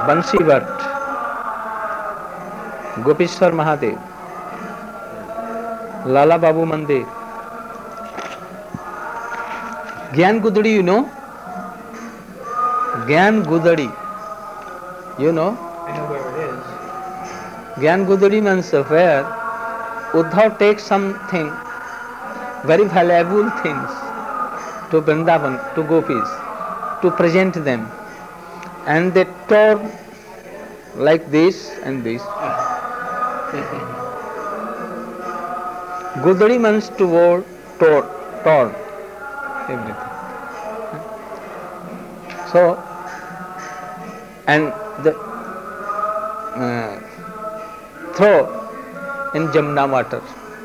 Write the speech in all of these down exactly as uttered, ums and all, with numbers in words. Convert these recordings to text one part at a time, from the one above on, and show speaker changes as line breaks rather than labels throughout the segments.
Bansi Bhatt, Gopishwar Mahadev, Lala Babu Mandir, Gyan Gudadi, you know? Gyan Gudadi, you know?
I know where it is.
Gyan Gudadi means where Uddhav takes something, very valuable things to Vrindavan, to gopis, to present them, and they tore like this and this. Gudadi means to word, tore, torn, everything. So, and the uh, throw in Jamna water.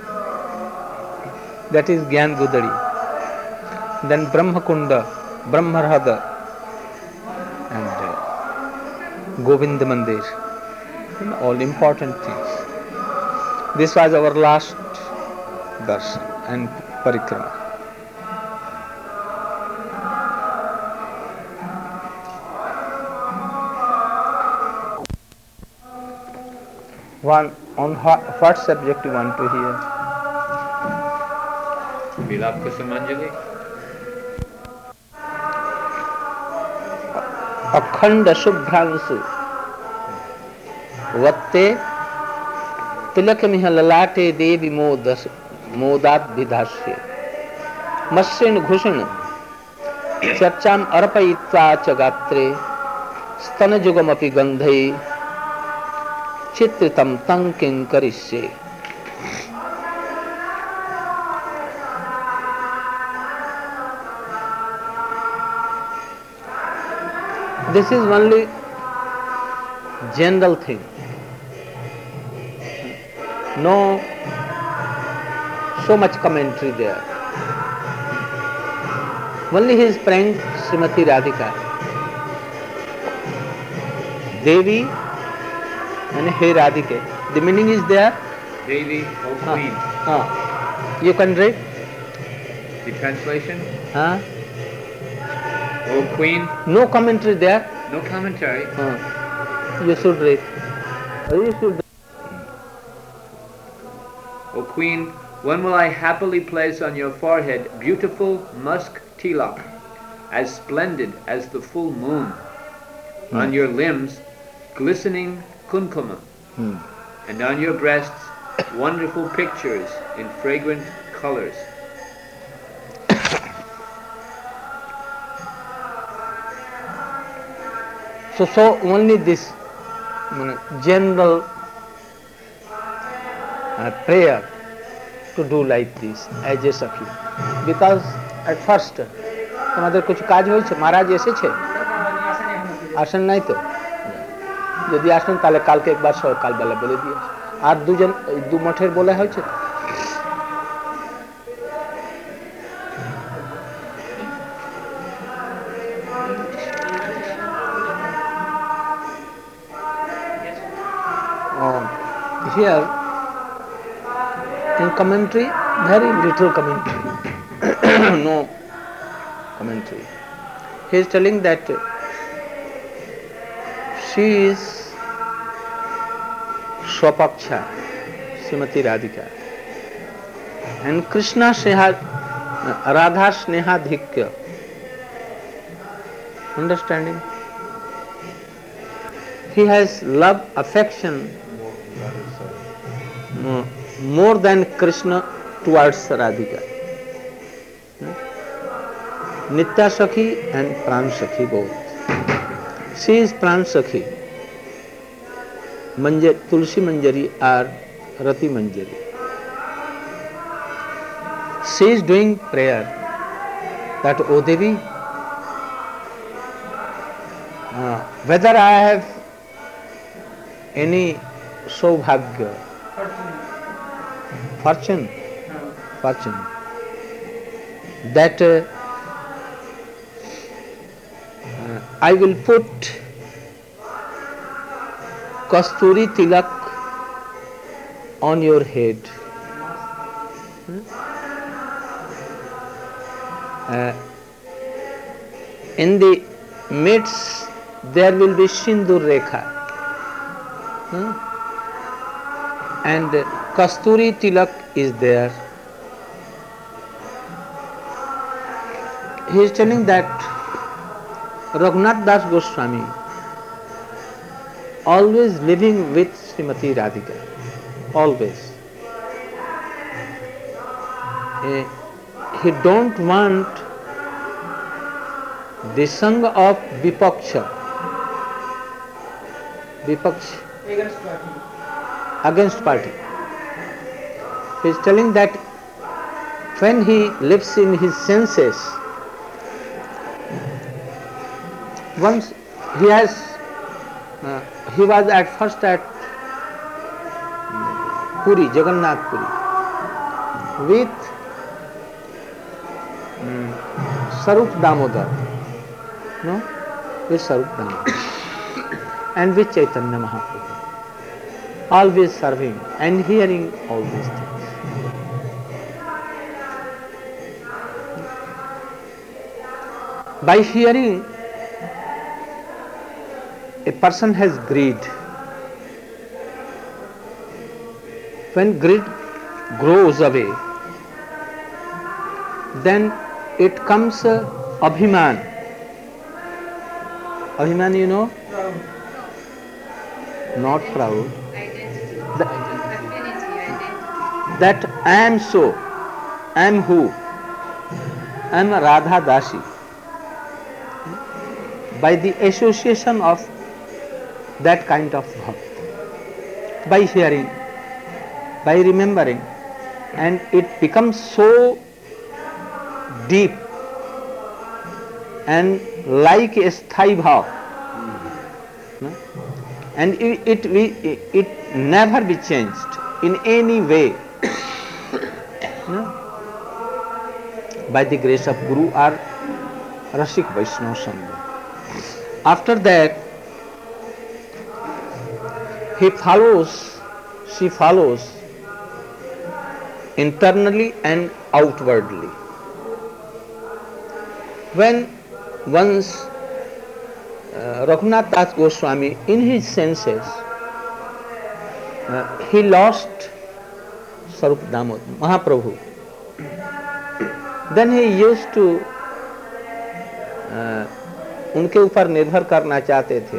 That is Gyan Gudadi. Then Brahma Kunda, Brahmarhada, and uh, Govind Mandir. You know, all important things. This was our last darshan and parikrama. One on what, what subject you want to hear?
Vilap Kusumanjali.
Akhanda Subhransu Vatte Tilakamiha Lalate Devi Modas Modat Vidhasya Masrin Ghushana Chacham Arpayitva Chagatre Stanajugamapi Gandhai Chitritam Tankin Karishe. This is only general thing. No so much commentary there. Only he is praying Srimati Radhika, Devi and Hey Radhike. The meaning is there.
Devi, O Queen.
Ah, ah. You can read?
The translation?
Huh?
O Queen.
No commentary there.
No commentary.
Uh, you should read. You should.
O Queen, when will I happily place on your forehead beautiful musk tilak, as splendid as the full moon,
Hmm.
on your limbs glistening kumkuma,
Hmm.
and on your breasts wonderful pictures in fragrant colors.
So, so only this general uh, prayer to do like this as a Sakhi. Because at first, তোমাদের কিছু কাজ হয়েছে, মহারাজ এসেছে, আসেন নাই তো, যদি আসেন তাহলে কালকে একবার সকালবেলা বলে দিয়ে, আর দুজন দু মঠের বলে হয়েছে। Here, in commentary, very little commentary, no commentary. He is telling that she is Swapaksha, Srimati Radhika, and Krishna Sneha, Radha Sneha Dhikya. Understanding? He has love, affection, more than Krishna towards Radhika. Nitya Sakhi and Pran Sakhi both. She is Pran Sakhi. Manjari, Tulsi Manjari or Rati Manjari. She is doing prayer that, O Devi, uh, whether I have any Saubhagya, fortune, fortune, that uh, uh, I will put Kasturi Tilak on your head. Uh, in the midst there will be Sindur Rekha. Hmm? And Kasturi Tilak is there. He is telling that Raghunath Das Goswami always living with Srimati Radhika, always. Eh, He don't want the song of Vipaksha, Vipaksha
Against party.
against party. He is telling that when he lives in his senses, once he has, uh, he was at first at Puri, Jagannath Puri, with um, Sarup Damodar, no, with Sarup Damodar, and with Chaitanya Mahaprabhu, always serving and hearing all these things. By hearing, a person has greed. When greed grows away, then it comes uh, Abhiman. Abhiman, you know?
Proud.
Not proud.
Identity.
Th-
Affinity, identity.
that I am so, I am who? I am Radha Dasi. By the association of that kind of bhakt, by hearing, by remembering, and it becomes so deep and like a sthai bhav, no? And it, it, it, it never be changed in any way, no? By the grace of Guru or Rasik Vaishnava Sangha. After that, he follows, she follows internally and outwardly. When once uh, Raghunath Das Goswami, in his senses, uh, he lost Sarup Damodar, Mahaprabhu. Then he used to uh, उनके ऊपर निर्भर करना चाहते थे,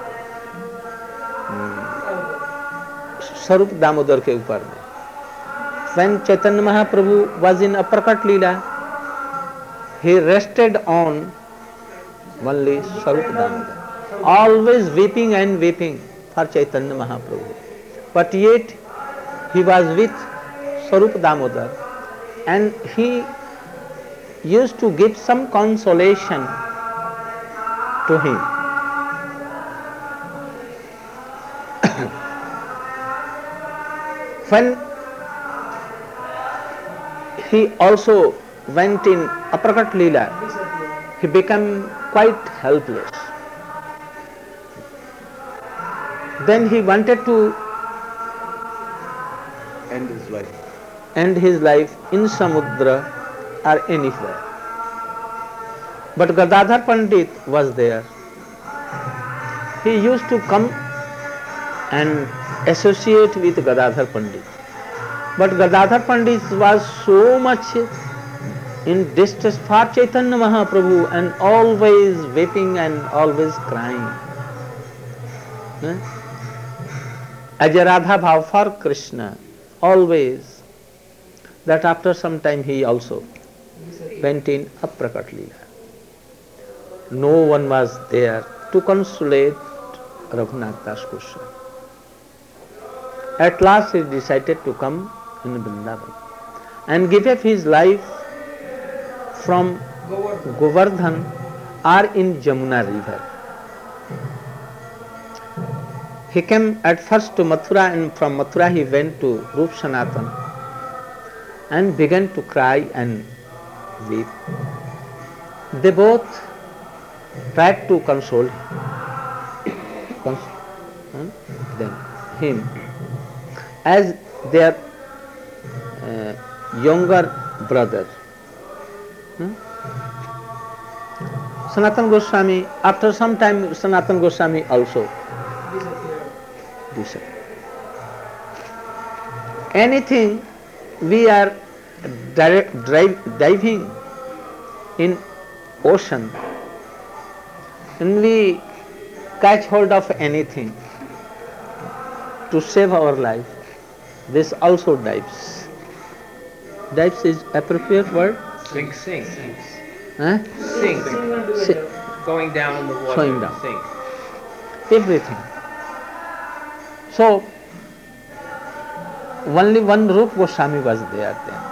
स्वरूप दामोदर के ऊपर में. When Chaitanya Mahaprabhu was in Aprakat Leela, he rested on only Swarup Damodar, always weeping and weeping for Chaitanya Mahaprabhu. But yet he was with Swarup Damodar, and he used to give some consolation to him. When he also went in Aprakat Leela, he became quite helpless. Then he wanted to
end his life.
end his life in Samudra or anywhere. But Gadadhar Pandit was there. He used to come and associate with Gadadhar Pandit. But Gadadhar Pandit was so much in distress for Chaitanya Mahaprabhu and always weeping and always crying. Eh? As a Radha Bhav for Krishna, always. That after some time he also went in Aprakat Leela. No one was there to consolate Raghunath Das Goswami. At last he decided to come in Vrindavan and give up his life from
Govardhan.
Govardhan or in Jamuna river. He came at first to Mathura, and from Mathura he went to Rup Sanatan and began to cry and weep. They both tried to console him, cons- hmm, them, him as their uh, younger brother. Hmm? Sanatana Goswami, after some time, Sanatana Goswami also disappeared. Anything we are direct, drive, diving in ocean and we catch hold of anything to save our life, this also dives. Dives is appropriate word?
Sink, sink.
Huh?
Sink.
Si-
Going down in the water.
Going down.
Sink.
Everything. So, only one Rupa Goswami was there then.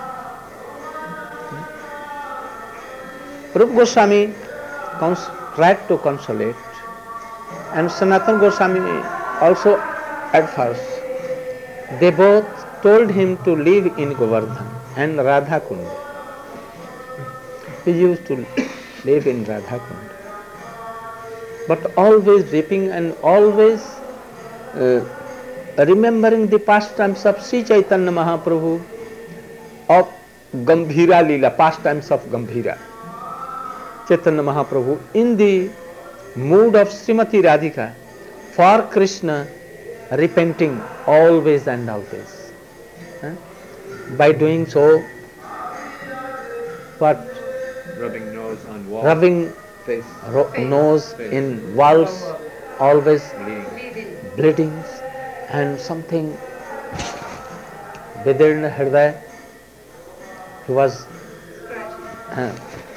Rupa Goswami cons- tried to consolate, and Sanatana Goswami also at first. They both told him to live in Govardhan and Radha Kunda. He used to live in Radha Kunda, but always weeping and always uh, remembering the pastimes of Sri Chaitanya Mahaprabhu, of Gambhira Leela, pastimes of Gambhira. Chaitanya Mahaprabhu in the mood of Srimati Radhika for Krishna, repenting always and always. Huh? By doing so, what?
Rubbing nose on wall.
Rubbing
Face.
ro- nose
Face.
in walls, always
Bleeding.
Bleeding.
bleedings, and something within Hridaya. He was uh,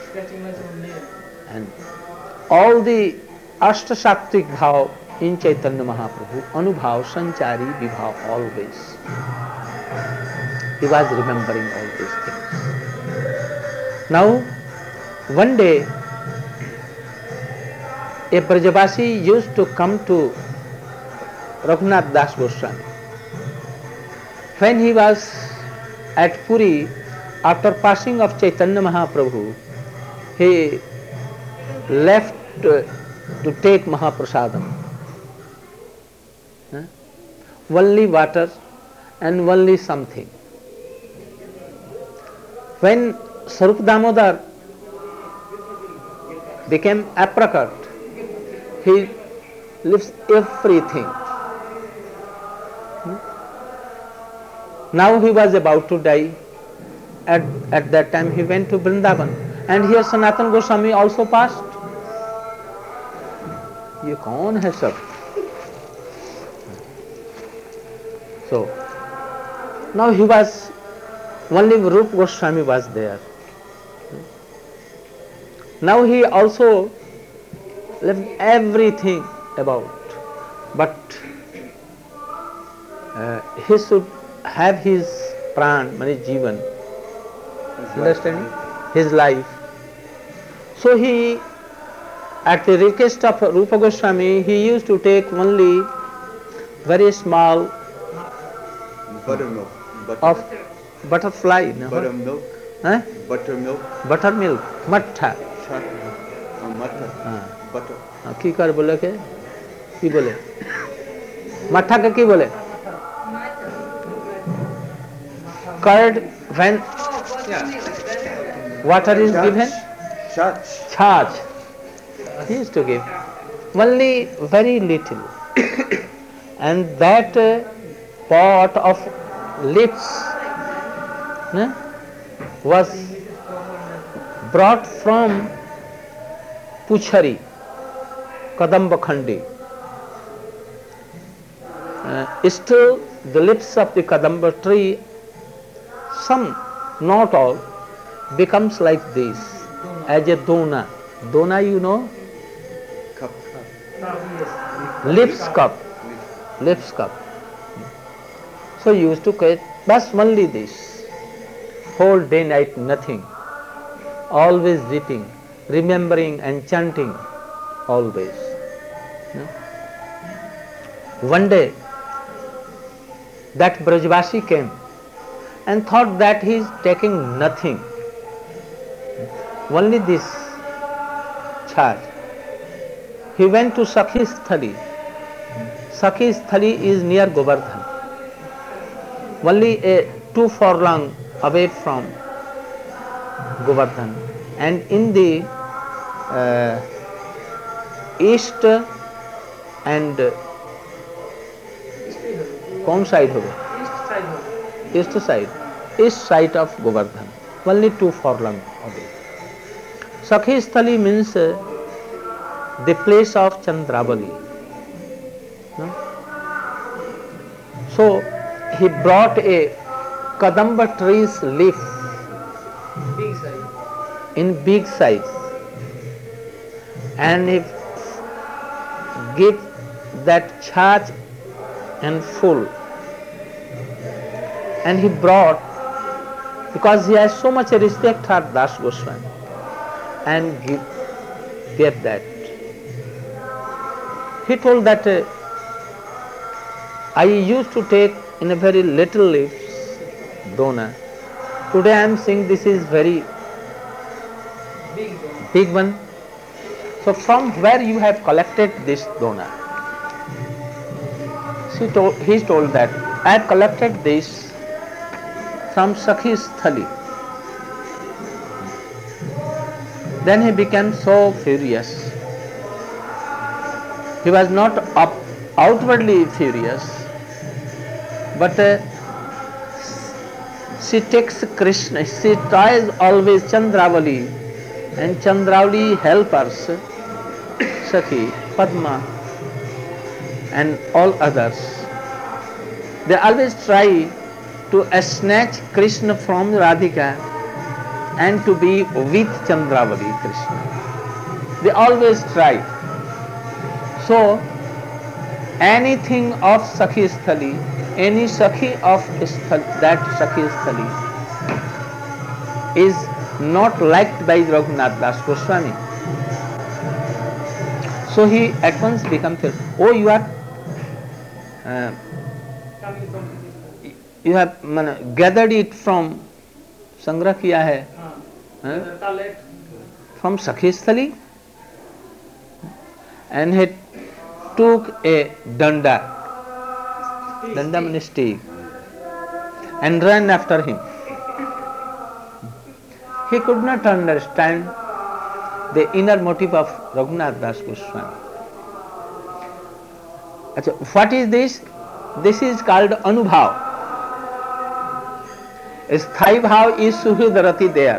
and all the Ashtasaktik bhav in Chaitanya Mahaprabhu, Anubhav, Sanchari, Vibhav, always. He was remembering all these things. Now, one day, a Brajavasi used to come to Raghunath Das Goswami. When he was at Puri, after passing of Chaitanya Mahaprabhu, he left uh, to take Mahaprasadam. Huh? Only water and only something. When Sarup Damodar became apricot, he leaves everything. Hmm? Now he was about to die. At, at that time he went to Vrindavan, and here Sanatana Goswami also passed. ये कौन है सब? So now he was, only Rupa Goswami was there. Now he also left everything about, but uh, he should have his pran, mani jivan, understanding? His life. So he, at the request of Rupa Goswami, he used to take only very small
Buttermilk. Butter,
of butterfly, no?
buttermilk.
Huh?
Buttermilk.
Buttermilk, mattha.
Chat. Uh, butter.
हाँ,
Butter.
हाँ, की कर बोले के की बोले मट्ठा का की बोले curd when water is given
Chat.
charge he used to give only very little and that uh, pot of lips no, was brought from Puchari, Kadamba Khandi. Uh, still the lips of the Kadamba tree, some, not all, becomes like this, as a dona. Dona, you know?
Cup.
Lips cup. Lips cup. So you used to get, but only this. Whole day, night, nothing. Always weeping, remembering and chanting, always. No? One day, that Brajvasi came and thought that he is taking nothing, only this charge. He went to Sakhi Sthali. Sakhi Sthali is near Govardhan, only a two furlong away from Govardhan, and in the uh, east end कौन side होगा? East side, east side of Govardhan, only two furlong away. Sakhi Sthali means uh, the place of Chandravali. No? So he brought a kadamba tree's leaf
Big size.
in big size and he give that charge and full, and he brought, because he has so much respect for Das Goswami, and give, gave that. He told that uh, I used to take in a very little leaves dona. Today I am seeing this is very
Big dona.
big one. So from where you have collected this dona? She told, he told that I have collected this from Sakhi Sthali. Then he became so furious. He was not up, outwardly furious, but uh, she takes Krishna, she tries always Chandravali, and Chandravali helpers, Sakhi, Padma, and all others. They always try to snatch Krishna from Radhika and to be with Chandravali Krishna. They always try. So, anything of Sakhi Sthali, any Sakhi of Sthali, that Sakhi Sthali is not liked by Raghunath Das Goswami. So he at once becomes, oh, you are, uh,
Coming from
you have man, gathered it from, संग्रह किया है,
uh, Talet.
from Sakhi Sthali, and he took a danda, danda means stick, and ran after him. He could not understand the inner motive of Raghunath Das Goswami. Achha, what is this? This is called Anubhav. Sthai bhav is Suhridrati there.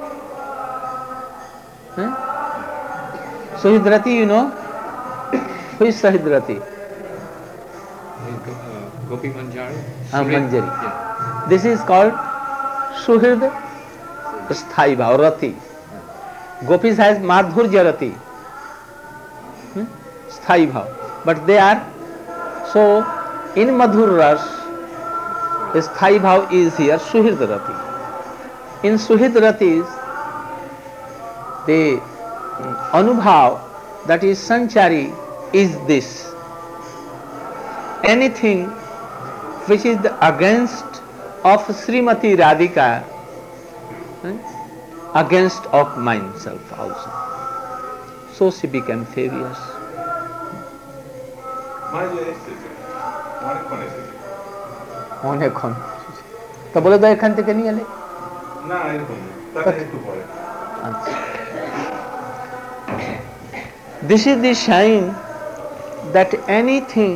Hmm? Suhridrati, you know? Who is Suhridrati?
Gopi Manjari.
Ah,
Suhrid.
Manjari.
Yeah.
This is called Suhrid Sthai bhav, Rati. Gopis has Madhurya Rati. Hmm? Sthai bhav. But they are, so in Madhur Ras, Sthai bhav is here Suhrid Rati. In Suhrid Ratis, the Anubhav, that is Sanchari, is this. Anything which is the against of Srimati Radhika, hmm, against of myself also. So she became furious.
মাইলে এসেছে অনেকক্ষণ এসেছে
অনেকক্ষণ তো বলে দাও এখান থেকে নিয়ে এলে
না এরকম না, তাকে একটু পরে
আচ্ছা this is the sign that anything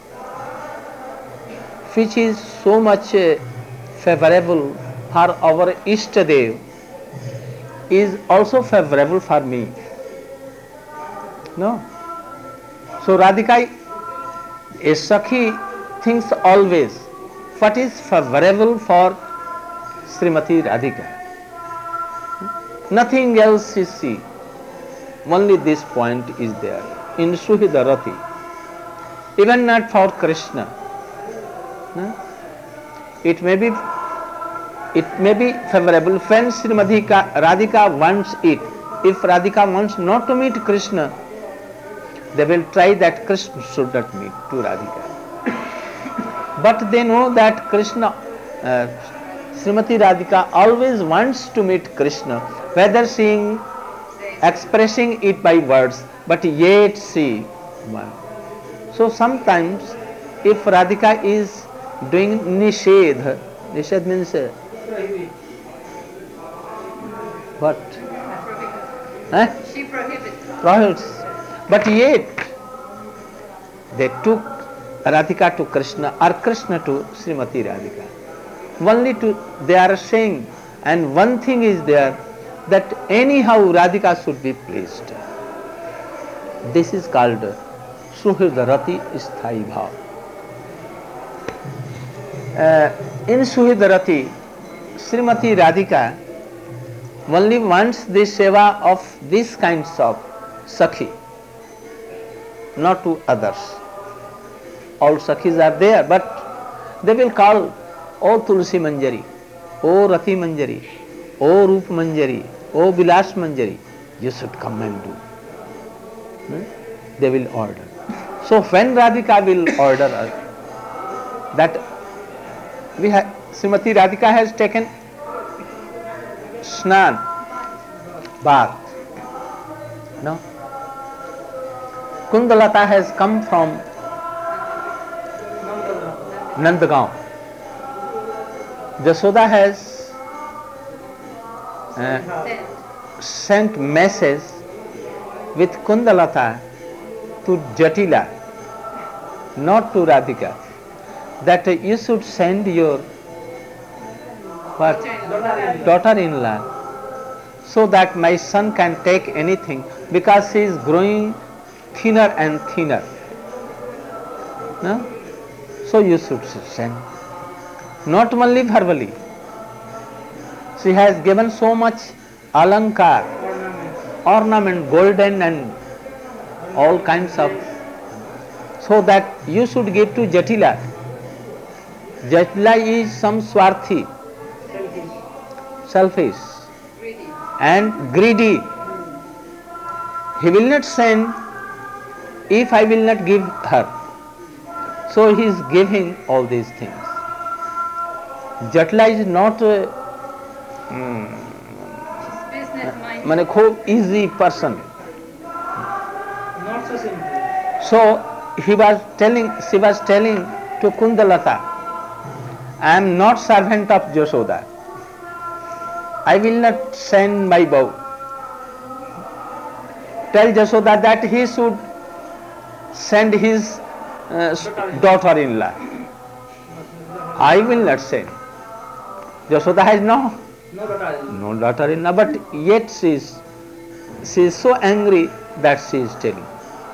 which is so much uh, favorable for our Ishtadev is also favorable for me. No? So Radhika, a Sakhi thinks always what is favorable for Srimati Radhika. Nothing else is see. Only this point is there in Suhidarati. Even not for Krishna. No? It may be it may be favorable when Srimati Radhika wants it. If Radhika wants not to meet Krishna, they will try that Krishna should not meet to Radhika. But they know that Krishna, uh, Srimati Radhika always wants to meet Krishna, whether seeing, expressing it by words, but yet see one. So sometimes if Radhika is doing nishedh, nishedh means uh, what?
Prohibits.
Eh?
She prohibits.
Prohibits. But yet they took Radhika to Krishna or Krishna to Srimati Radhika. Only to they are saying, and one thing is there, that anyhow Radhika should be pleased. This is called Suhridarati Sthai Bhav. Uh, in Suhridarati, Srimati Radhika only wants the seva of these kinds of Sakhi, not to others. All Sakhis are there, but they will call, O Tulsi Manjari, O Rati Manjari, O Rup Manjari, O Vilas Manjari, you should come and do. Hmm? They will order. So when Radhika will order us, that we have, Srimati Radhika has taken Snan, bath. No? Kundalata has come from Nandagaon. Jasoda has uh, sent message with Kundalata to Jatila, not to Radhika, that uh, you should send your what? daughter-in-law, so that my son can take anything, because he is growing thinner and thinner. No? So you should send. Not only verbally. She has given so much alankar, ornament, golden and all kinds of, so that you should give to Jatila. Jatila is some swarthi, selfish
Greedy.
and greedy. He will not send if I will not give her. So he is giving all these things. Jatila is not a mm,
Business mind.
mane खूब easy person.
Not so simple.
So he was telling, she was telling to Kundalata, I am not servant of Jashoda. I will not send my bow. Tell Jashoda that he should send his uh, daughter-in-law. I will not send. Jashoda has no,
No daughter.
no daughter-in-law, but yet she is, she is so angry that she is telling.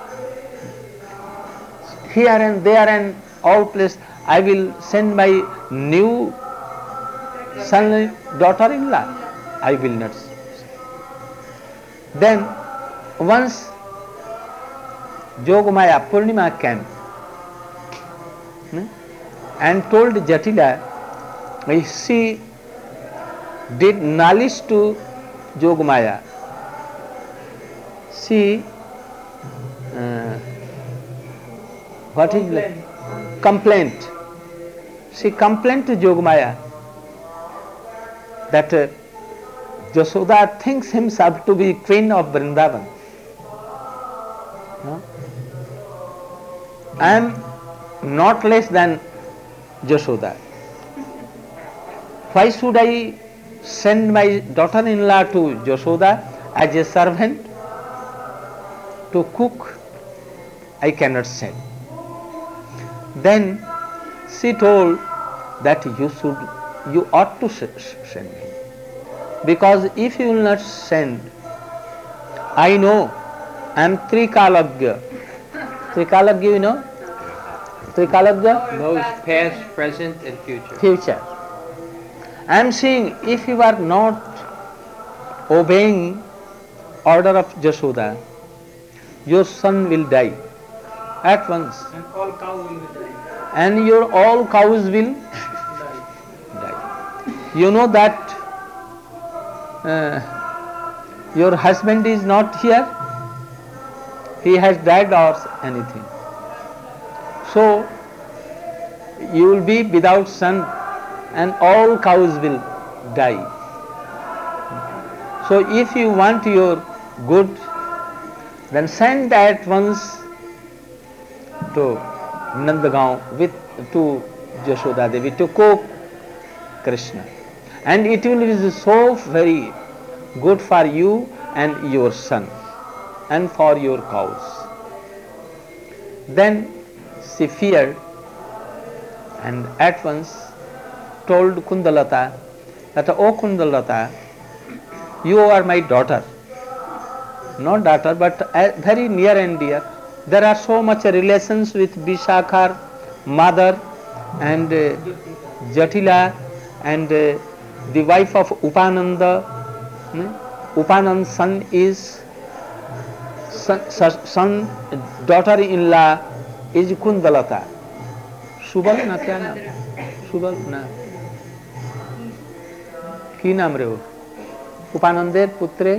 Here and there and all places, I will send my new son, daughter-in-law. I will not. Then once Jogamaya Purnima came hmm, and told Jatila, she did knowledge to Jogamaya. She uh, what is like? Complaint. She complained to Jogamaya that uh, Jashoda thinks himself to be queen of Vrindavan. No? I am not less than Jashoda. Why should I send my daughter-in-law to Jashoda as a servant to cook? I cannot send. Then she told that you should, you ought to send him. Because if you will not send, I know I am Trikalagya. Trikalagya, you know? Trikalagya?
Knows past, present, and future.
Future. I am saying, if you are not obeying order of Jashoda, your son will die at once,
And all cow will be dying.
and your all cows will
Die.
die. You know that uh, your husband is not here, he has died or anything. So you will be without son and all cows will die. So if you want your good, then send at once to Nandagaon with to Jashoda Devi to cook Krishna, and it will be so very good for you and your son and for your cows. Then she feared and at once told Kundalata that, "Oh Kundalata, you are my daughter." Not daughter, but a very near and dear. There are so much relations with Vishakha's mother and uh, Jatila and uh, the wife of Upananda. Hmm? Upananda's son is son, son daughter-in-law is Kundalata. Subal na kya naam? Subal na. की नाम रे वो? उपानंदेर पुत्रे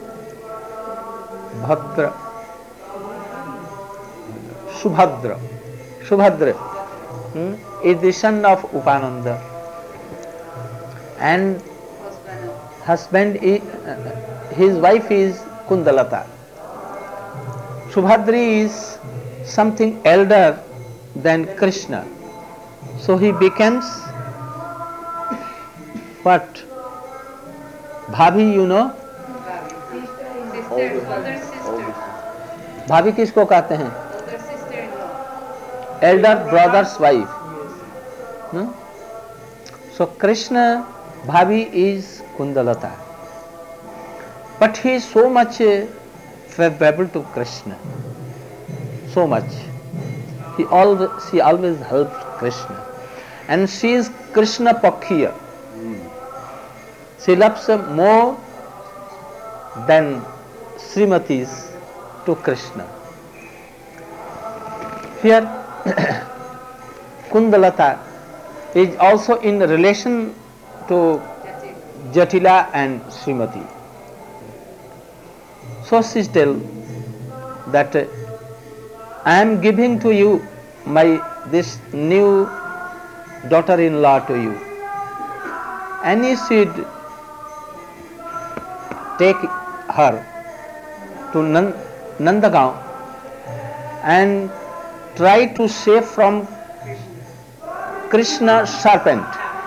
भद्र Subhadra. Subhadra hmm, is the son of Upananda, and husband is, uh, his wife is Kundalata. Subhadri is something elder than Krishna, so he becomes what? Bhabhi, you know?
Sister, older sister.
भाभी किसको कहते हैं?
Older sister-in-law.
Elder brother's wife. Hmm? So Krishna Bhavi is Kundalata, but he is so much uh, favorable to Krishna. So much. He always, she always helps Krishna, and she is Krishna Pakhiya. She loves more than Srimati's to Krishna. Here Kundalata is also in relation to Jatila and Srimati. So she tells that uh, I am giving to you my this new daughter-in-law to you, and you should take her to Nand- Nandagaon and try to save from Krishna serpent.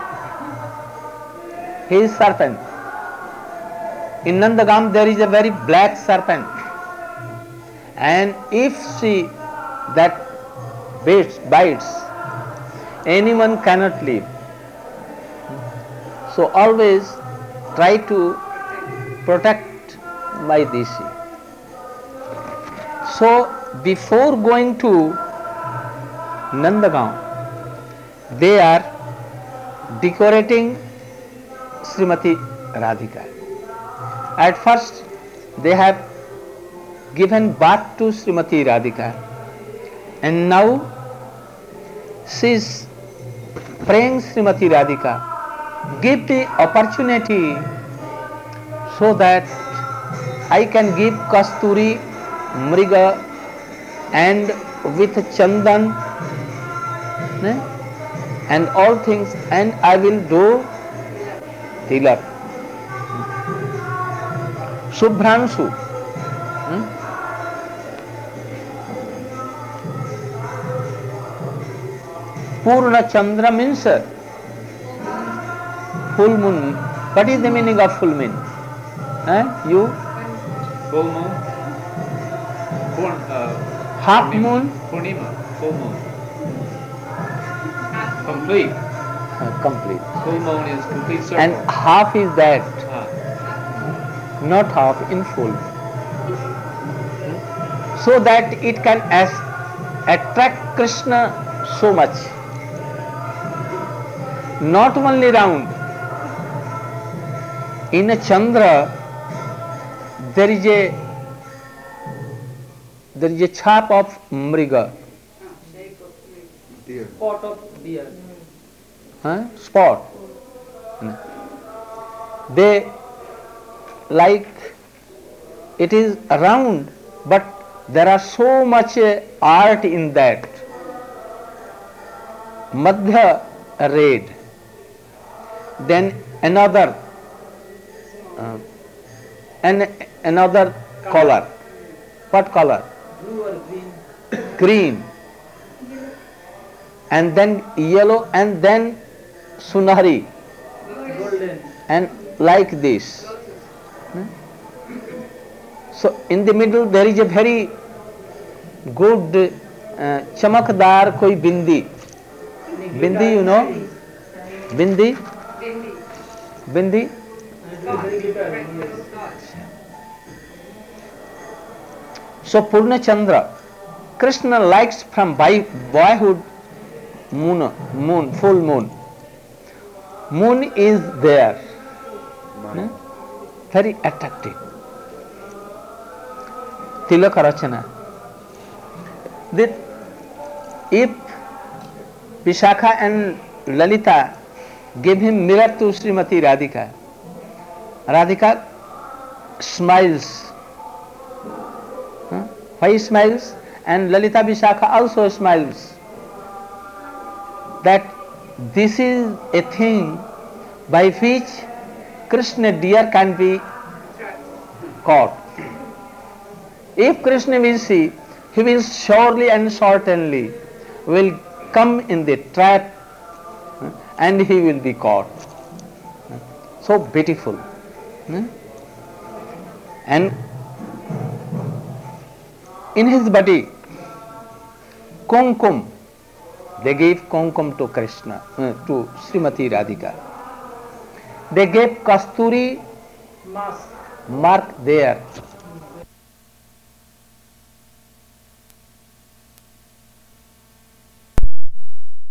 He is serpent. In Nandagaon there is a very black serpent, and if she that bites, bites, anyone cannot live. So always try to protect my Desi. So before going to Nandagaon, they are decorating Srimati Radhika. At first they have given bath to Srimati Radhika, and now she is praying Srimati Radhika, give the opportunity so that I can give Kasturi, Mriga and with Chandan eh, and all things, and I will do Tilak. Subhranshu. Hmm? Purna Chandra means full moon. What is the meaning of full moon? Eh? You?
Full moon. Purn, uh,
Half
Purnima.
moon?
Purnima. Full moon. Complete.
Uh, complete.
Full moon is complete circle.
And half is that,
Ah.
not half, in full. So that it can as attract Krishna so much. Not only round. In a Chandra, there is a there is a chap of Mriga,
Dear.
Pot of beer.
huh? Spot. They like it is round, but there are so much uh, art in that. Madhya red, then another uh, and another color. What color?
Blue or green.
Green, and then yellow, and then sunari,
Golden.
and like this. Hmm? So in the middle there is a very good चमकदार कोई bindi, bindi you know, bindi,
Bindi.
Bindi, so Purna Chandra, Krishna likes from by boyhood moon, moon, full moon. Moon is there, hmm? very attractive. Tilaka Rachana. That if Vishakha and Lalita gave him mirror to Srimati Radhika, Radhika smiles. Huh? Why smiles? And Lalita Vishakha also smiles. That this is a thing by which Krishna deer can be caught. If Krishna will see, he will surely and certainly will come in the trap and he will be caught. So beautiful. And in his body, kumkum, they gave kumkum to Krishna, uh, to Srimati Radhika. They gave kasturi
Mask.
mark there.